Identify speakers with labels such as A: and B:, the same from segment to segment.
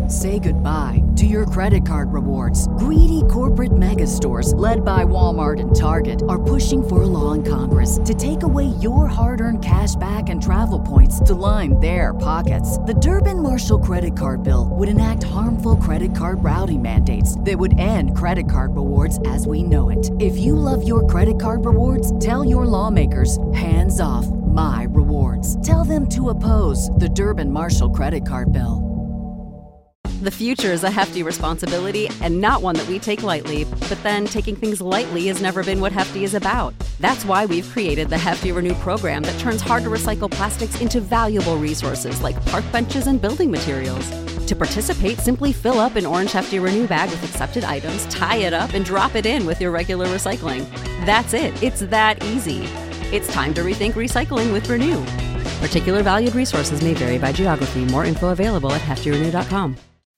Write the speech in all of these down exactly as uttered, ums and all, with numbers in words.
A: Say goodbye to your credit card rewards. Greedy corporate mega stores, led by Walmart and Target, are pushing for a law in Congress to take away your hard-earned cash back and travel points to line their pockets. The Durbin-Marshall credit card bill would enact harmful credit card routing mandates that would end credit card rewards as we know it. If you love your credit card rewards, tell your lawmakers, hands off my rewards. Tell them to oppose the Durbin-Marshall credit card bill.
B: The future is a hefty responsibility and not one that we take lightly. But then taking things lightly has never been what Hefty is about. That's why we've created the Hefty Renew program that turns hard-to-recycle plastics into valuable resources like park benches and building materials. To participate, simply fill up an orange Hefty Renew bag with accepted items, tie it up, and drop it in with your regular recycling. That's it. It's that easy. It's time to rethink recycling with Renew. Particular valued resources may vary by geography. More info available at hefty renew dot com.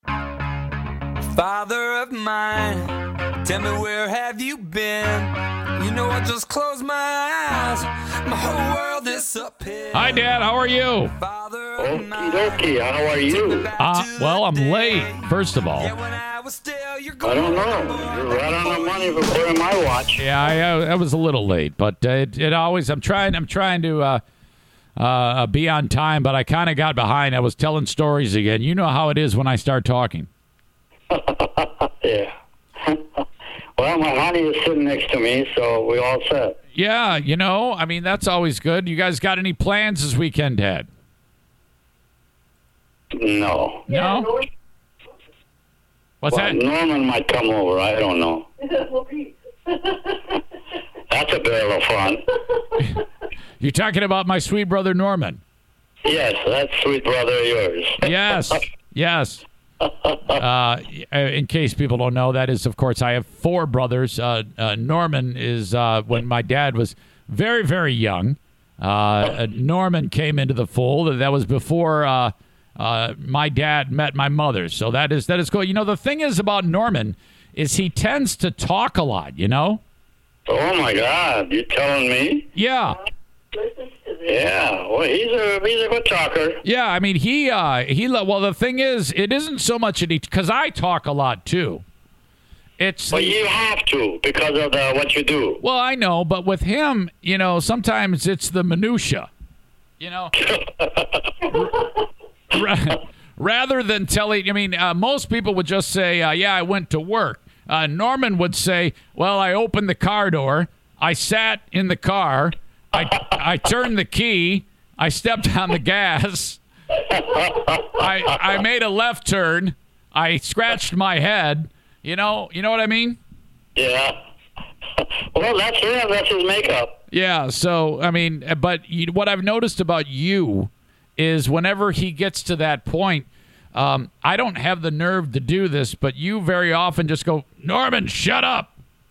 C: Father of mine, tell me where have you been? You know I just closed my eyes, my whole world disappeared.
D: Hi, Dad. How are you?
E: Okie dokie. How are you?
D: Uh, well, I'm late, first of all.
E: I don't know. You're right on the money for putting my watch.
D: Yeah, I, I was a little late, but uh, it, it always. I'm trying. I'm trying to uh, uh, be on time, but I kind of got behind. I was telling stories again. You know how it is when I start talking.
E: Yeah. Well, my honey is sitting next to me, so we all set.
D: Yeah, you know, I mean, that's always good. You guys got any plans this weekend, Dad?
E: No.
D: No? What's
E: well,
D: that?
E: Norman might come over. I don't know. That's a barrel of fun.
D: You're talking about my sweet brother, Norman?
E: Yes, that's sweet brother of yours.
D: Yes, yes. Uh, in case people don't know, that is, of course, I have four brothers. Uh, uh, Norman is uh, when my dad was very, very young. Uh, Norman came into the fold. That was before uh, uh, my dad met my mother. So that is that is cool. You know, the thing is about Norman is he tends to talk a lot. You know.
E: Oh my God! You telling me?
D: Yeah.
E: Yeah, well, he's a he's a good talker.
D: Yeah, I mean, he uh, he. Well, the thing is, it isn't so much that he, because I talk a lot too. It's.
E: Well, you have to because of the, what you do.
D: Well, I know, but with him, you know, sometimes it's the minutia. You know. Rather than telling, I mean, uh, most people would just say, uh, "Yeah, I went to work." Uh, Norman would say, "Well, I opened the car door. I sat in the car." I, I turned the key. I stepped on the gas. I I made a left turn. I scratched my head. You know, you know what I mean?
E: Yeah. Well, that's him. That's his makeup.
D: Yeah. So I mean, but you, what I've noticed about you is whenever he gets to that point, um, I don't have the nerve to do this, but you very often just go, "Norman, shut up."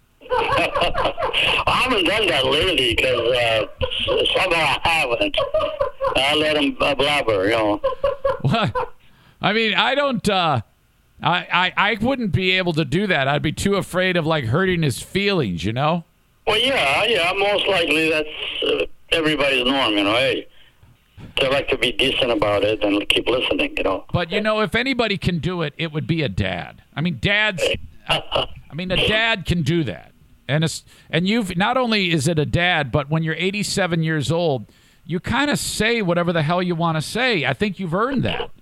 E: I haven't done that lately because uh, somehow I haven't. I let him uh, blabber, you know.
D: Well, I mean, I don't. Uh, I, I I wouldn't be able to do that. I'd be too afraid of like hurting his feelings, you know.
E: Well, yeah, yeah. Most likely that's uh, everybody's norm, you know. Hey, they like to be decent about it and keep listening, you know.
D: But you know, if anybody can do it, it would be a dad. I mean, dads. I, I mean, a dad can do that. And it's, and you've not only is it a dad, but when you're eighty-seven years old, you kind of say whatever the hell you want to say. I think you've earned that.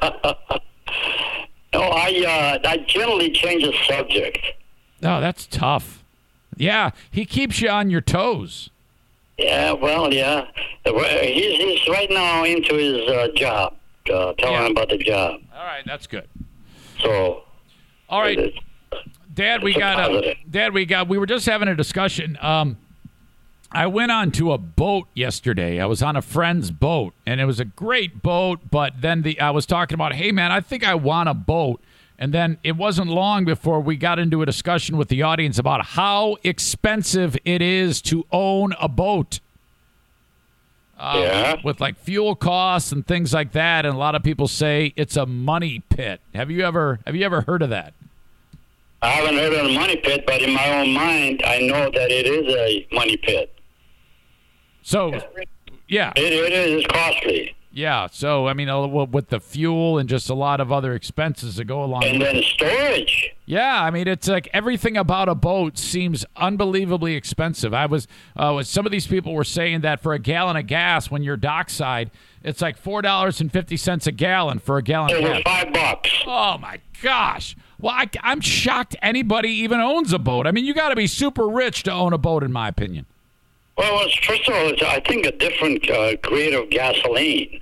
E: No, I uh, I generally change the subject.
D: Oh, that's tough. Yeah, he keeps you on your toes.
E: Yeah, well, yeah. He's he's right now into his uh, job, uh, telling
D: Yeah.
E: him about the job.
D: All right, that's good.
E: So.
D: All right.
E: It,
D: Dad, we got a, Dad, we got. We were just having a discussion. Um, I went on to a boat yesterday. I was on a friend's boat, and it was a great boat. But then the I was talking about, hey man, I think I want a boat. And then it wasn't long before we got into a discussion with the audience about how expensive it is to own a boat. Uh,
E: yeah.
D: With like fuel costs and things like that, and a lot of people say it's a money pit. Have you ever Have you ever heard of that?
E: I haven't heard of the money pit, but in my own mind, I know that it is a money pit.
D: So, yeah.
E: It, it is costly.
D: Yeah, so, I mean, uh, with the fuel and just a lot of other expenses that go along
E: And
D: with
E: then
D: it.
E: storage.
D: Yeah, I mean, it's like everything about a boat seems unbelievably expensive. I was, uh, some of these people were saying that for a gallon of gas when you're dockside, it's like four dollars and fifty cents a gallon for a gallon of
E: Over
D: gas.
E: five bucks.
D: Oh, my gosh. Well, I, I'm shocked anybody even owns a boat. I mean, you got to be super rich to own a boat, in my opinion.
E: Well, it's, first of all, it's, I think, a different uh, grade of gasoline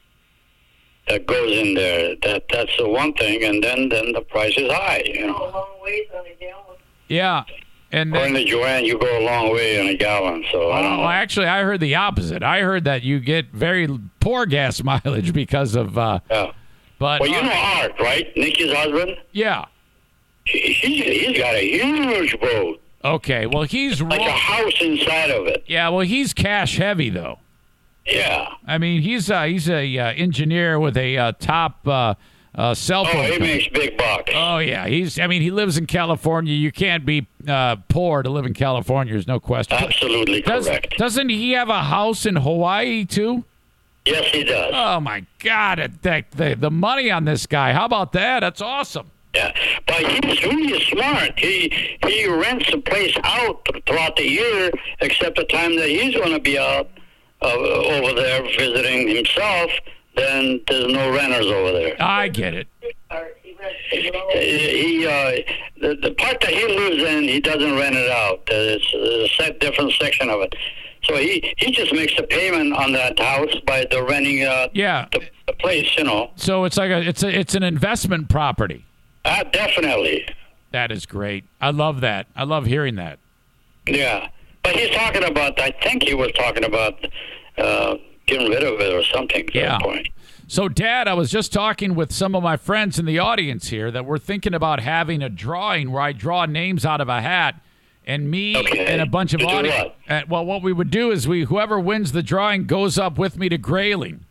E: that goes in there. That That's the one thing, and then, then the price is high, you know.
F: A long ways on a gallon.
D: Yeah. And
E: According
D: then,
E: to Joanne, you go a long way in a gallon, so I don't
D: oh,
E: know.
D: actually, I heard the opposite. I heard that you get very poor gas mileage because of, uh,
E: Yeah.
D: but,
E: Well, you
D: uh,
E: know Art, right? Nikki's husband?
D: yeah.
E: He, he's, he's got a huge boat,
D: Okay, well, he's
E: like a
D: wrong.
E: house inside of it.
D: Yeah, well, he's cash heavy, though.
E: Yeah.
D: I mean, he's uh, he's a uh, engineer with a uh, top uh, uh, cell
E: Oh,
D: phone.
E: he
D: company.
E: makes big bucks.
D: Oh yeah, he's. I mean, he lives in California. You can't be uh, poor to live in California. There's no question.
E: Absolutely
D: Does,
E: correct.
D: Doesn't he have a house in Hawaii too?
E: Yes, he does.
D: Oh my God, it- the the, the money on this guy. How about that? That's awesome.
E: Yeah, but he's really smart. He he rents the place out throughout the year, except the time that he's going to be out uh, over there visiting himself. Then there's no renters over there.
D: I get it.
F: Or he rents the low.
E: He uh, the the part that he lives in, he doesn't rent it out. It's a set different section of it. So he he just makes a payment on that house by the renting uh,
D: Yeah.
E: the, the place. You know,
D: So it's like a it's a it's an investment property.
E: uh, definitely.
D: That is great. I love that. I love hearing that.
E: Yeah, but he's talking about. I think he was talking about uh, getting rid of it or something. At
D: Yeah.
E: that point.
D: So, Dad, I was just talking with some of my friends in the audience here that we're thinking about having a drawing where I draw names out of a hat, and me
E: Okay.
D: and a bunch of
E: To do
D: audience.
E: what?
D: Uh, well, what we would do is we whoever wins the drawing goes up with me to Grayling.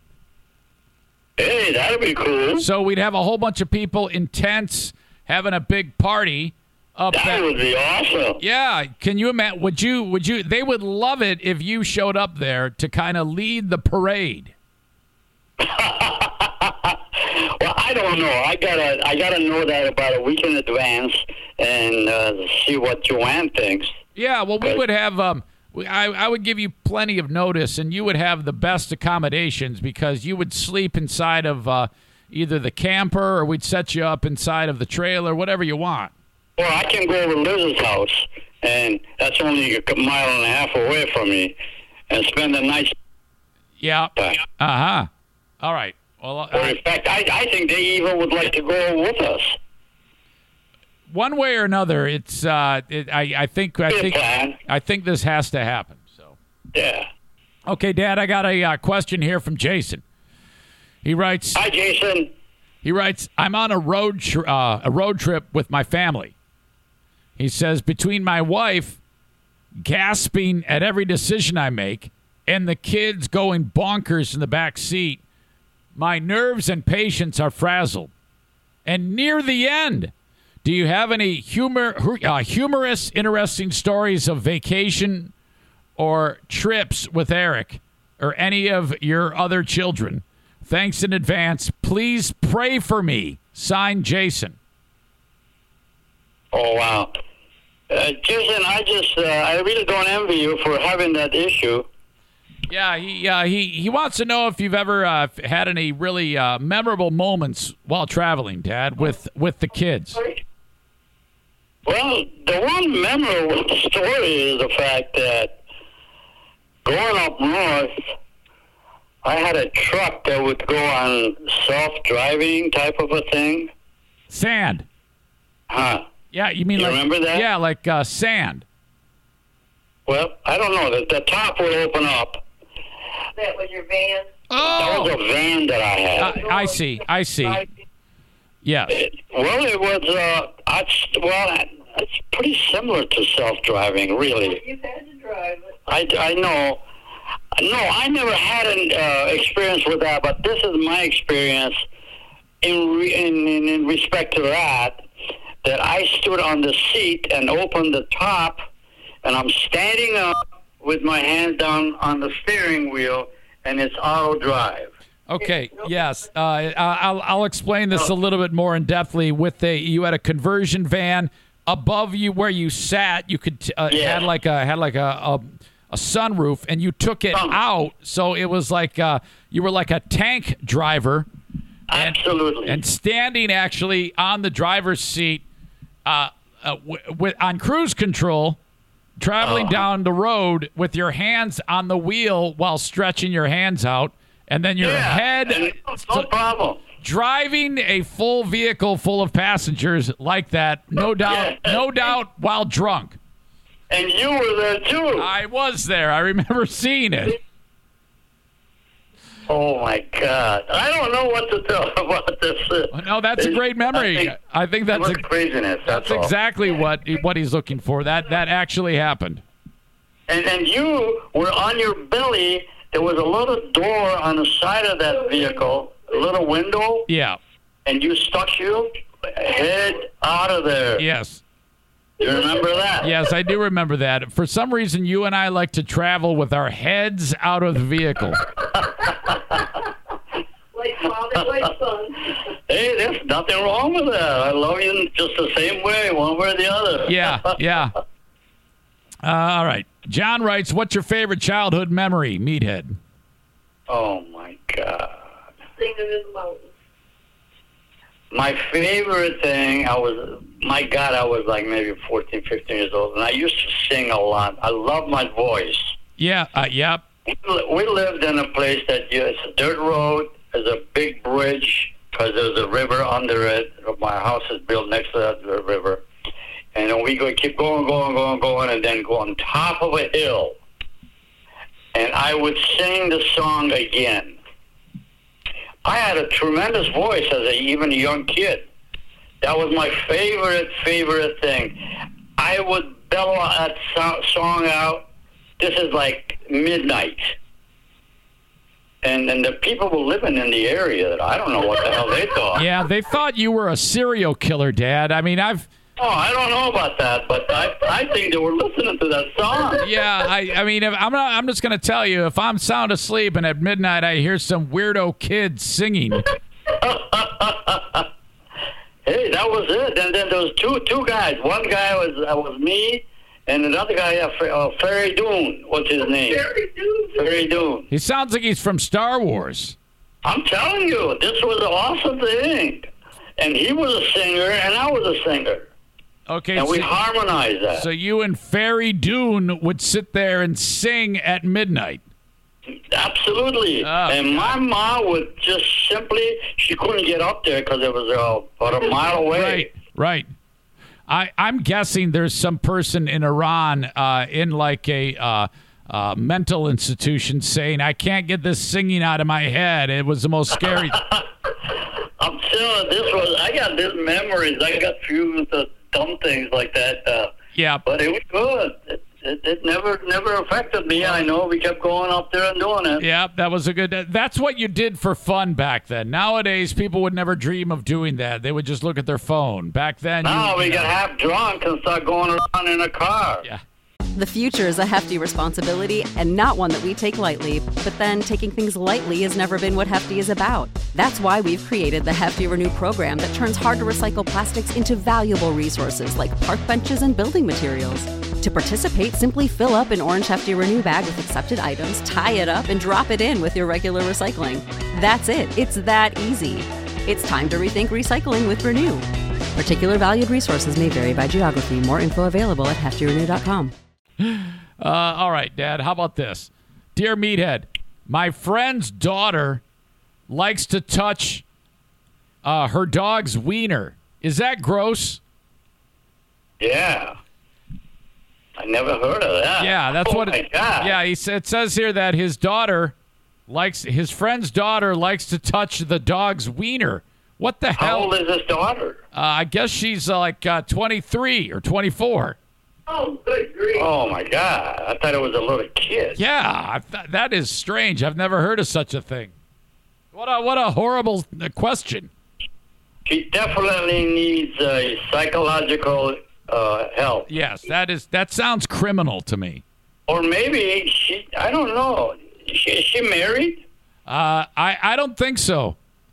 E: Hey, that'd be cool.
D: So we'd have a whole bunch of people in tents having a big party up
E: That
D: there.
E: would be awesome.
D: Yeah, can you imagine? Would you? Would you? They would love it if you showed up there to kind of lead the parade.
E: Well, I don't know. I gotta, I gotta know that about a week in advance and uh, see what Joanne thinks.
D: Yeah, well, we
E: Good.
D: would have. Um, we, I, I would give you plenty of notice, and you would have the best accommodations because you would sleep inside of uh, either the camper or we'd set you up inside of the trailer, whatever you want.
E: Or I can go over to Liz's house, and that's only a mile and a half away from me, and spend the night
D: Yeah.
E: there.
D: Uh huh. All right. Well,
E: Or
D: uh,
E: in fact, I, I think they even would like to go with us.
D: one way or another, it's. Uh, it, I, I think. I
E: Good
D: think.
E: plan.
D: I think this has to happen. So.
E: Yeah.
D: Okay, Dad. I got a uh, question here from Jason. He writes.
E: Hi, Jason.
D: He writes, I'm on a road tr- uh, a road trip with my family. He says, between my wife gasping at every decision I make and the kids going bonkers in the back seat, my nerves and patience are frazzled. And near the end, do you have any humor, uh, humorous, interesting stories of vacation or trips with Eric or any of your other children? Thanks in advance. Please pray for me. Signed, Jason.
E: Oh, wow. Uh, Jason, I just, uh, I really don't envy you for having that issue.
D: Yeah, he uh, he he wants to know if you've ever uh, had any really uh, memorable moments while traveling, Dad, with with the kids.
E: Well, the one memorable story is the fact that going up north, I had a truck that would go on self-driving type of a thing.
D: Sand.
E: Huh.
D: Yeah, you mean
E: You
D: like
E: remember that?
D: Yeah, like uh, sand.
E: Well, I don't know. The, the top would open up.
F: That was your van.
E: That was
D: Oh,
E: a van that I had.
D: I, I see. I see. Yes.
E: Well, it was, uh, I, well, it's pretty similar to self-driving, really.
F: You've had to drive it.
E: I, I know. No, I never had an uh, experience with that, but this is my experience in, re- in, in, in respect to that, that I stood on the seat and opened the top, and I'm standing up with my hands down on the steering wheel, and it's auto drive.
D: Okay. Yes. Uh, I'll I'll explain this a little bit more in depthly. With a you had a conversion van above you where you sat. You could uh,
E: Yeah.
D: had like a had like a, a a sunroof, and you took it
E: Oh.
D: out, so it was like uh, you were like a tank driver. And,
E: Absolutely.
D: and standing actually on the driver's seat, uh, uh, w- with on cruise control, traveling
E: Oh.
D: down the road with your hands on the wheel while stretching your hands out, and then your
E: yeah.
D: head
E: and no, no problem.
D: driving a full vehicle full of passengers like that. No doubt,
E: Yeah.
D: no doubt, while drunk.
E: And you were there too.
D: I was there. I remember seeing it.
E: Oh my God! I don't know what to tell about this. uh,
D: No, that's a great memory.
E: I think,
D: I think that's
E: it
D: a,
E: was craziness. That's,
D: that's
E: all.
D: exactly what what he's looking for. That that actually happened.
E: And then you were on your belly. There was a little door on the side of that vehicle, a little window,
D: Yeah.
E: and you stuck your head out of there.
D: Yes.
E: You remember that?
D: Yes, I do remember that. For some reason, you and I like to travel with our heads out of the vehicle.
F: Like father, like son.
E: Hey, there's nothing wrong with that. I love you just the same way, one way or the other.
D: Yeah, yeah. Uh, all right. John writes, what's your favorite childhood memory, Meathead?
E: Oh, my God.
F: Singing in the mountains.
E: My favorite thing, I was, my God, I was like maybe fourteen, fifteen years old, and I used to sing a lot. I love my voice.
D: Yeah, uh, yeah.
E: We lived in a place that, you, it's a dirt road, there's a big bridge, because there's a river under it. My house is built next to that river. And then we go keep going, going, going, going, and then go on top of a hill. And I would sing the song again. I had a tremendous voice as a, even a young kid. That was my favorite, favorite thing. I would bellow that so- song out. This is like midnight. And and the people were living in the area, I don't know what the hell they thought.
D: Yeah, they thought you were a serial killer, Dad. I mean, I've...
E: Oh, I don't know about that, but I I think they were listening to that song.
D: Yeah, I, I mean, if, I'm not, I'm just going to tell you, if I'm sound asleep and at midnight I hear some weirdo kid singing...
E: Hey, that was it. And then there was two two guys. One guy was uh, was me, and another guy, uh, Fer- uh, Ferry Doon. What's his name?
F: Very soon.
E: Ferry Doon.
D: He sounds like he's from Star Wars.
E: I'm telling you, this was an awesome thing. And he was a singer, and I was a singer.
D: Okay,
E: And
D: so,
E: we harmonized that.
D: so you and Ferry Doon would sit there and sing at midnight.
E: Absolutely.
D: Oh,
E: and my mom would just simply, she couldn't get up there because it was uh, about a mile away.
D: Right, right. I, I'm guessing there's some person in Iran uh, in like a uh, uh, mental institution saying, I can't get this singing out of my head. It was the most scary.
E: I'm telling you, this was, I got these memories. I got few of the dumb things like that. Uh,
D: Yeah.
E: but it was good. It, it, it never never affected me. I know we kept going up there and doing it.
D: Yeah, that was a good. That's what you did for fun back then. Nowadays, people would never dream of doing that. They would just look at their phone. Back then, you,
E: Now we
D: you know,
E: got half drunk and start going around in a car.
D: Yeah.
B: The future is a hefty responsibility and not one that we take lightly. But then taking things lightly has never been what Hefty is about. That's why we've created the Hefty Renew program that turns hard to recycle plastics into valuable resources like park benches and building materials. To participate, simply fill up an orange Hefty Renew bag with accepted items, tie it up, and drop it in with your regular recycling. That's it. It's that easy. It's time to rethink recycling with Renew. Particular valued resources may vary by geography. More info available at hefty renew dot com.
D: Uh, all right, Dad. How about this? Dear Meathead, my friend's daughter likes to touch uh, her dog's wiener. Is that gross?
E: Yeah. I never heard of that.
D: Yeah, that's
E: oh
D: what.
E: my
D: It,
E: God.
D: yeah, he sa- it says here that his daughter likes his friend's daughter likes to touch the dog's wiener. What the
E: How
D: hell?
E: old is this daughter?
D: Uh, I guess she's uh, like uh, twenty-three or twenty-four.
F: Oh, good grief.
E: Oh my God! I thought it was a little kid.
D: Yeah, I th- that is strange. I've never heard of such a thing. What a what a horrible uh, question.
E: She definitely needs uh, psychological uh, help,
D: Yes, that is that sounds criminal to me.
E: or maybe she. I don't know. Is she, is she married?
D: Uh, I I don't think so.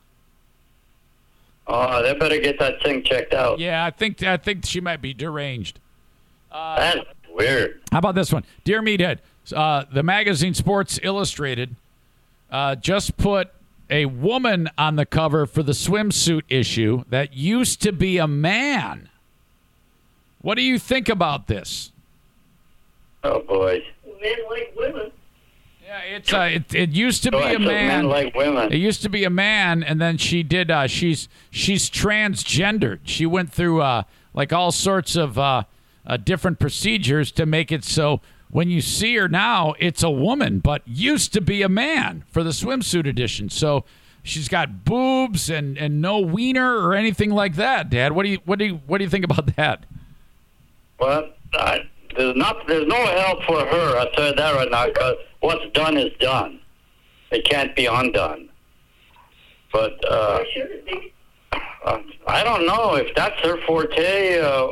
E: Oh, they better get that thing checked out.
D: Yeah, I think I think she might be deranged. Uh,
E: That's weird.
D: How about this one? Dear Meathead, uh, the magazine Sports Illustrated uh, just put a woman on the cover for the swimsuit issue that used to be a man. What do you think about this?
E: Oh, boy.
F: Men like women.
D: Yeah, it's uh, it, it used to
E: So
D: be
E: I
D: a
E: took
D: man.
E: men like women.
D: It used to be a man, and then she did. Uh, she's she's transgendered. She went through uh, like all sorts of uh, uh, different procedures to make it so when you see her now, it's a woman, but used to be a man for the swimsuit edition. So she's got boobs and, and no wiener or anything like that. Dad, what do you what do you what do you think about that?
E: Well, I, there's not there's no help for her. I'll tell you that right now, because what's done is done. It can't be undone. But uh,
F: Why should it be?
E: uh, I don't know if that's her forte. Uh,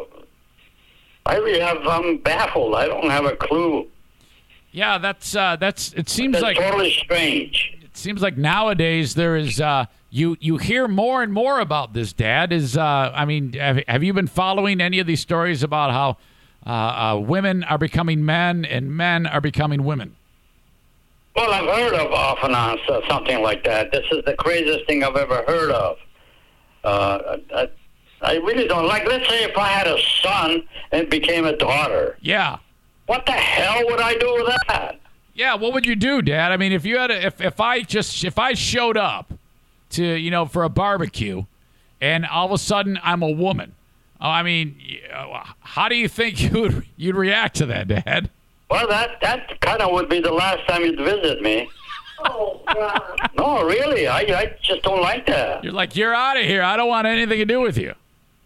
E: I really have. I'm baffled. I don't have a clue.
D: Yeah, that's uh, that's. It seems
E: That's
D: like
E: totally strange.
D: it seems like nowadays there is uh, you you hear more and more about this. Dad is. Uh, I mean, have, have you been following any of these stories about how uh, uh, women are becoming men and men are becoming women?
E: Well, I've heard of off and on so- something like that. This is the craziest thing I've ever heard of. Uh, I, I really don't like. Let's say if I had a son and became a daughter,
D: Yeah.
E: what the hell would I do with that?
D: Yeah, what would you do, Dad? I mean, if you had a, if if I just if I showed up to, you know, for a barbecue and all of a sudden I'm a woman. Oh, I mean, how do you think you would you'd react to that, Dad?
E: Well, that that kind of would be the last time you'd visit me.
F: Oh, Ron.
E: No, really, I I just don't like that.
D: You're like, "You're out of here. I don't want anything to do with you."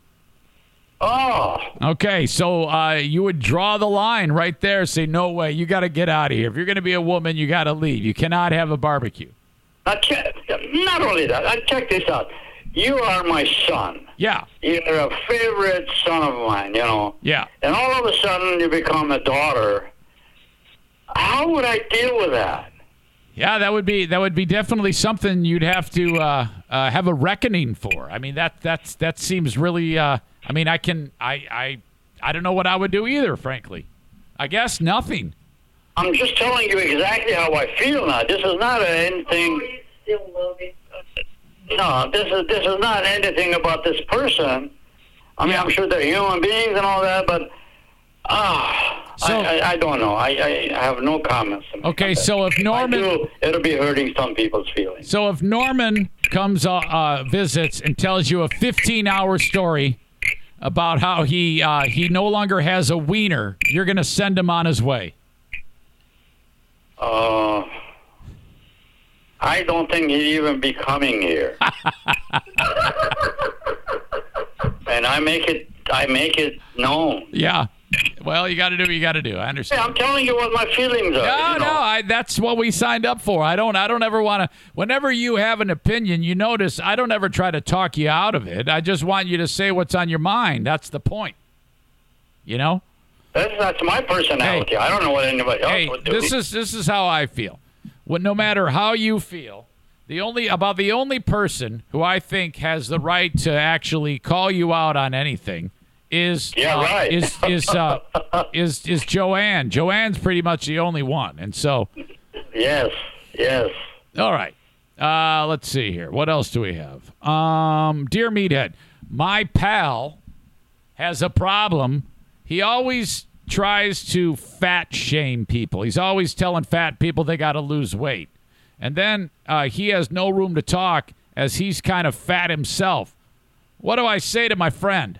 E: Oh,
D: Okay, so uh, you would draw the line right there, say, "No way, you got to get out of here. If you're going to be a woman, you got to leave. You cannot have a barbecue."
E: now check, not only that, I check this out. You are my son.
D: Yeah,
E: You're a favorite son of mine, you know.
D: yeah.
E: And all of a sudden you become a daughter. How would I deal with that?
D: Yeah, that would be that would be definitely something you'd have to uh, uh, have a reckoning for. I mean, that that's that seems really. Uh, I mean, I can I I I don't know what I would do either. Frankly, I guess nothing.
E: I'm just telling you exactly how I feel now. This is not
F: Oh,
E: anything.
F: you still love him.
E: No, this is this is not anything about this person. I mean,
D: Yeah.
E: I'm sure they're human beings and all that, but ah,
D: So-
E: I, I I don't know. I, I have no comments. to make
D: Okay,
E: on that.
D: so if
E: If I
D: Norman-
E: do, it'll be hurting some people's feelings.
D: So if Norman comes uh, uh, visits and tells you a fifteen-hour story about how he uh, he no longer has a wiener, you're going to send him on his way.
E: Uh, I don't think he'd even be coming here. And I make it I make it known.
D: Yeah. Well, you got to do what you got to do. I understand.
E: Hey, I'm telling you what my feelings are.
D: No,
E: you
D: no,
E: know.
D: I, that's what we signed up for. I don't, I don't ever want to. Whenever you have an opinion, you notice I don't ever try to talk you out of it. I just want you to say what's on your mind. That's the point. You know.
E: That's, that's my personality.
D: Hey.
E: I don't know what anybody else
D: Hey,
E: would do.
D: this is this is how I feel. What, no matter how you feel, the only about the only person who I think has the right to actually call you out on anything is
E: Yeah,
D: uh,
E: right.
D: is is uh, is is Joanne. Joanne's pretty much the only one, and so.
E: Yes, yes.
D: All right. Uh, let's see here. What else do we have? Um, Dear Meathead, my pal has a problem. He always tries to fat shame people. He's always telling fat people they got to lose weight. And then uh, he has no room to talk as he's kind of fat himself. What do I say to my friend?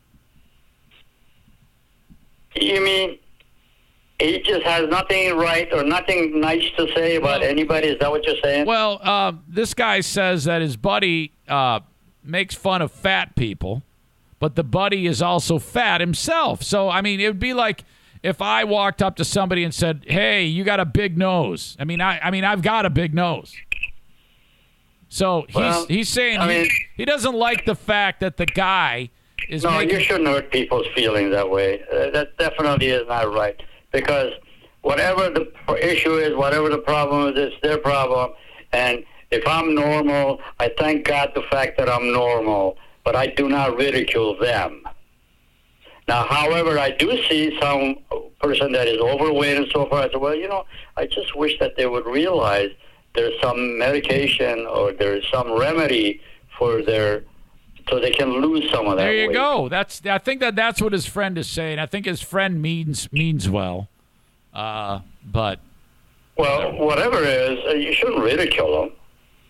E: You mean he just has nothing right or nothing nice to say about
D: Well-
E: anybody? Is that what you're saying?
D: Well, uh, this guy says that his buddy uh, makes fun of fat people, but the buddy is also fat himself. So, I mean, it would be like if I walked up to somebody and said, "Hey, you got a big nose." I mean, I, I mean, I've got a big nose. So he's
E: Well,
D: he's saying
E: I
D: he,
E: mean-
D: he doesn't like the fact that the guy is
E: No,
D: making.
E: you shouldn't hurt people's feelings that way. Uh, that definitely is not right. Because whatever the p- issue is, whatever the problem is, it's their problem. And if I'm normal, I thank God the fact that I'm normal, but I do not ridicule them. Now, however, I do see some person that is overweight and so forth. I said, well, you know, I just wish that they would realize there's some medication or there's some remedy for their, so they can lose some of that
D: There you
E: weight.
D: go. That's. I think that that's what his friend is saying. I think his friend means means well, uh, but
E: Well, whatever it is, uh, you shouldn't ridicule them.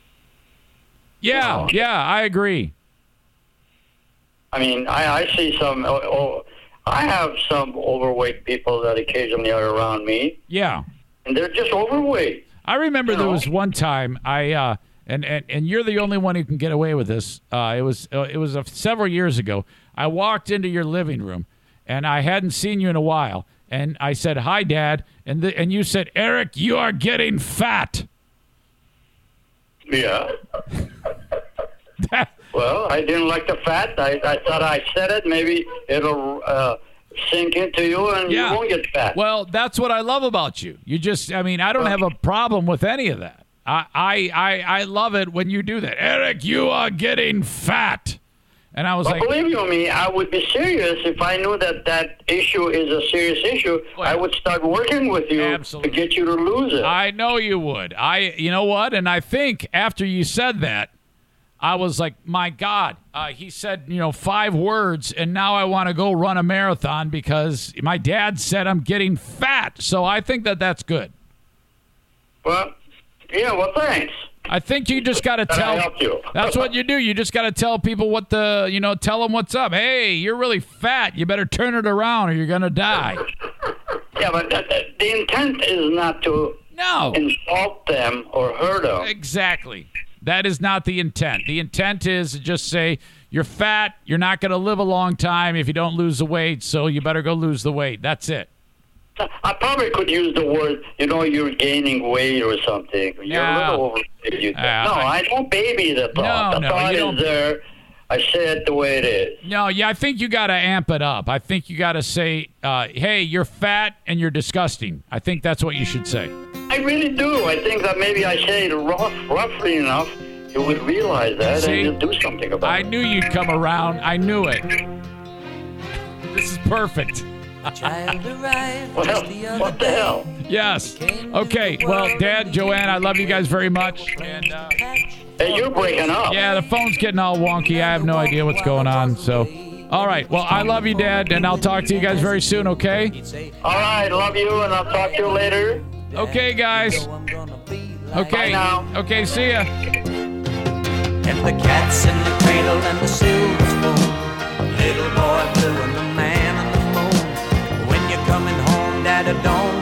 D: yeah,
E: Wow.
D: yeah, I agree.
E: I mean, I, I see some, oh, oh, I have some overweight people that occasionally are around me,
D: Yeah.
E: and they're just overweight.
D: I remember
E: You
D: there
E: know?
D: was one time I uh, and, and and you're the only one who can get away with this. Uh, it was uh, it was uh, several years ago. I walked into your living room, and I hadn't seen you in a while. And I said, "Hi, Dad," and the, and you said, "Eric, you are getting fat."
E: Yeah. Well, I didn't like the fat. I, I thought I said it. Maybe it'll uh, sink into you and
D: Yeah.
E: you won't get fat.
D: Well, that's what I love about you. You just, I mean, I don't have a problem with any of that. I, I, I, I love it when you do that. Eric, you are getting fat. And I was
E: But
D: like,
E: believe you me, I would be serious if I knew that that issue is a serious issue.
D: Well,
E: I would start working with you
D: absolutely.
E: to get you to lose it.
D: I know you would. I, you know what? And I think after you said that, I was like, my God, uh, he said, you know, five words, and now I want to go run a marathon because my dad said I'm getting fat. So I think that that's good.
E: Well, yeah, well, thanks.
D: I think you just got to
E: That I
D: tell.
E: helped you.
D: That's what you do. You just got to tell people what the, you know, tell them what's up. Hey, you're really fat. You better turn it around or you're going to die.
E: Yeah, but that, that, the intent is not to
D: No.
E: insult them or hurt them.
D: Exactly. That is not the intent. The intent is to just say, you're fat, you're not going to live a long time if you don't lose the weight, so you better go lose the weight. That's it.
E: I probably could use the word, you know, you're gaining weight or something. You're
D: Yeah.
E: a little overweight. You-
D: Uh,
E: no, I don't baby the thought.
D: No,
E: the
D: no,
E: thought
D: you
E: is
D: don't-
E: there. I say it the way it is.
D: No, yeah, I think you got to amp it up. I think you got to say, uh, hey, you're fat and you're disgusting. I think that's what you should say.
E: I really do. I think that maybe I say it rough, roughly enough, you would realize that
D: See?
E: and you'll do something about
D: I
E: it.
D: knew you'd come around. I knew it. This is perfect.
E: Well, what the hell?
D: Yes. Okay. Well, Dad, Joanne, I love you guys very much. And uh,
E: Hey, you're breaking up.
D: yeah, the phone's getting all wonky. I have no idea what's going on. So, all right. Well, I love you, Dad, and I'll talk to you guys very soon. Okay.
E: All right, love you, and I'll talk to you later.
D: Okay, guys. Okay.
E: Bye now.
D: Okay. See ya.
C: And the cat's in the cradle and the silver spoon. Little boy blue and the man on the moon. When you're coming home, Dad, don't